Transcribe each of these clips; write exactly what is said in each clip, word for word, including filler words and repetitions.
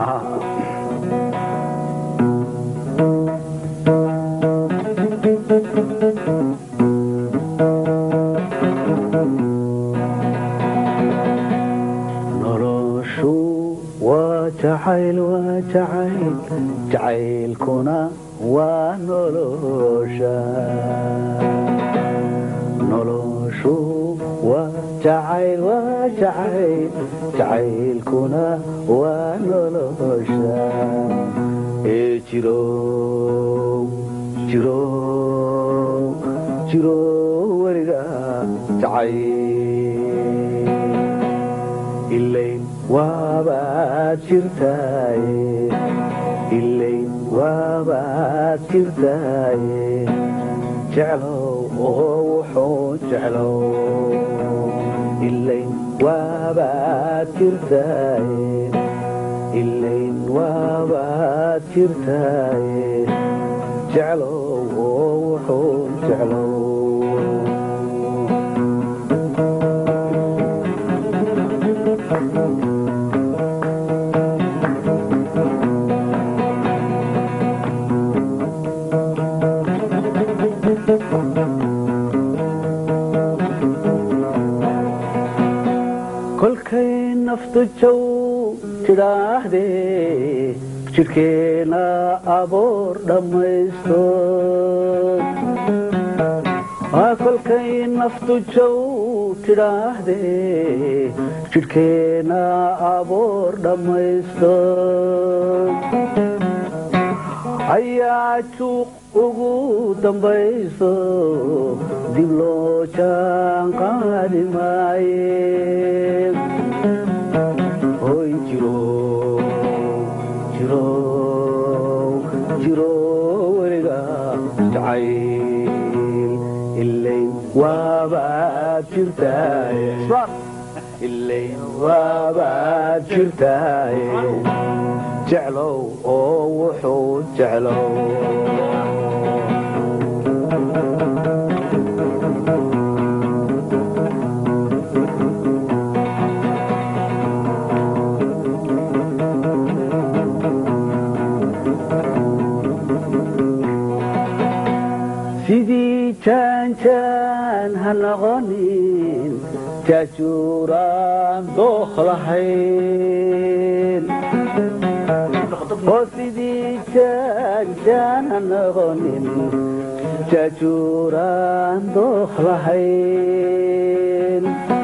جعيل وجعيل جعيل كنا ونلوشا نلوشو وجعيل وجعيل جعيل كنا ونلوشا جيرو جيرو جيرو ورقا جعيل الليل وابات جرتاي الليل وابات جرتاي جعلو وحو جعلو الليل وابات جرتاي الليل وابات جرتاي جعلو وحو جعلو كل كي نفط الجو تراهدي بشركينا أبور دميستون كل كي نفط الجو تراهدي بشركينا أبور دميستون أيا تشوق ugu dambayso dib loo jaan qaadi maaye hoy jiro jiro jiro weliga jacayl ilayn waabaad jirtaaye ilayn waabaad jirtaaye jeclow oo wuxuu jeclow سيدي كان كان هنغنين جاجوران دخلحين وسيدي كان كان هنغنين جاجوران دخلحين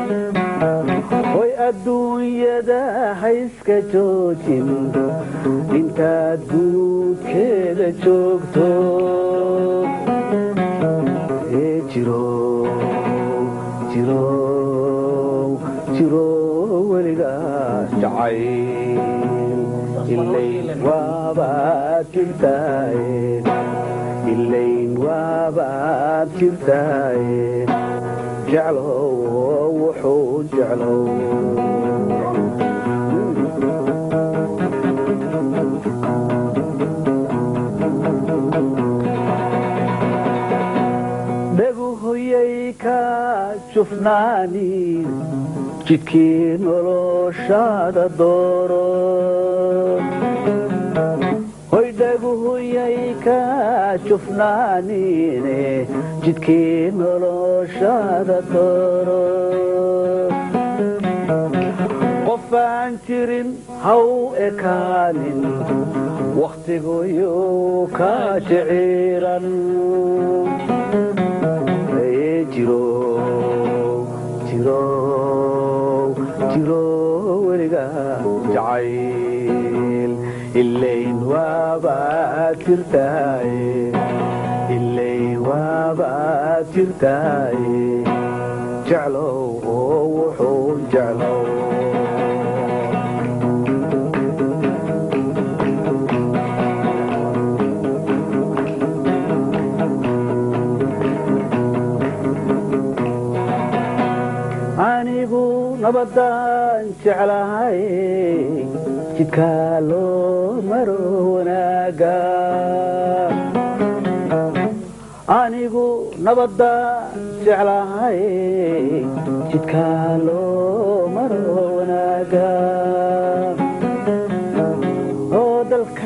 وي الدنيا دا حيسك جوجين انت دود كده جوجتو جيرو جيرو جيرو ولغا جعيل الليل وابات جرتاي الليل وابات جرتاي جعلو وحو جعلو شفناني جدكي نولو شاد الدورو هيدقو هيكا شفناني جدكي نولو شاد الدورو قفان تيرين هاو اكانين وقتقو يوكا شعيرا جيرو جيرو جيرو ولغا جعيل الليل وابات جرتاي الليل وابات جرتاي جعلو وحو جعلو نبضان جعلهاي جدكالو مروناقا آنيقو نبضان جعلهاي جدكالو مروناقا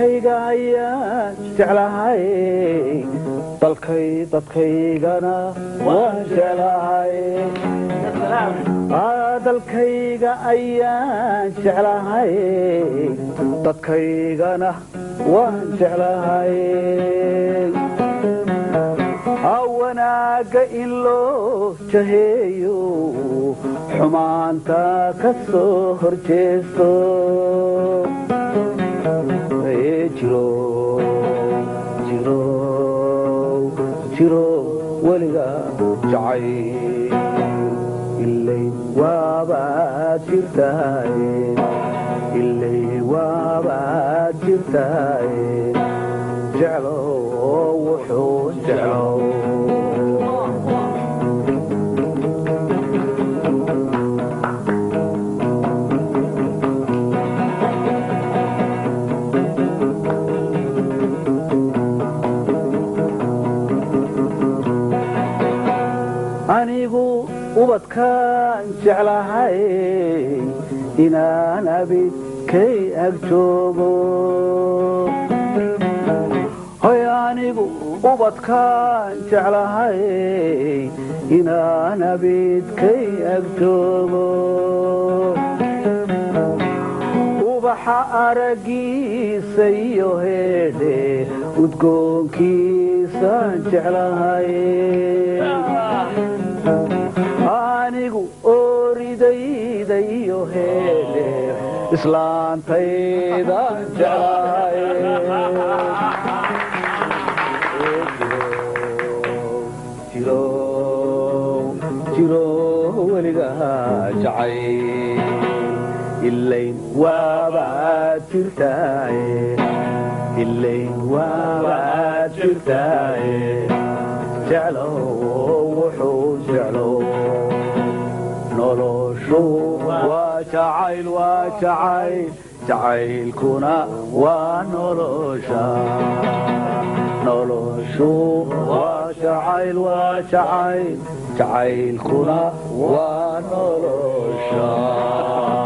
dalkayga ayaan jeclahay dalkay dadkaygana waan jeclahay dalkayga ayaan jeclahay dadkaygana waan jeclahay wanaaga in loo jaheeyo xumaanta ka soo horjeesto jiro jiro jiro weliga jacay ilay waabaad jirtahay ilay waabaad jirtahay jeclo wuxuu jeclo anigu ubadkaan jeclahay inaan abidkay ag joogo hoy anigu ubadkaan jeclahay inaan abidkay ag joogo ubaxa aragiisa iyo heedhe udgoonkiisaan jeclahay anigu ooridayda iyo heedhe islaantaydaan jeclahay jiro jiro weliga jacay ilayn waabaad jirtahay ilayn waabaad jirtahay jeclo wuxuu jeclo noloshu waa jacayl waa jacayl jacaylkuna waa nolosha noloshu waa jacayl waa jacayl jacaylkuna waa nolosha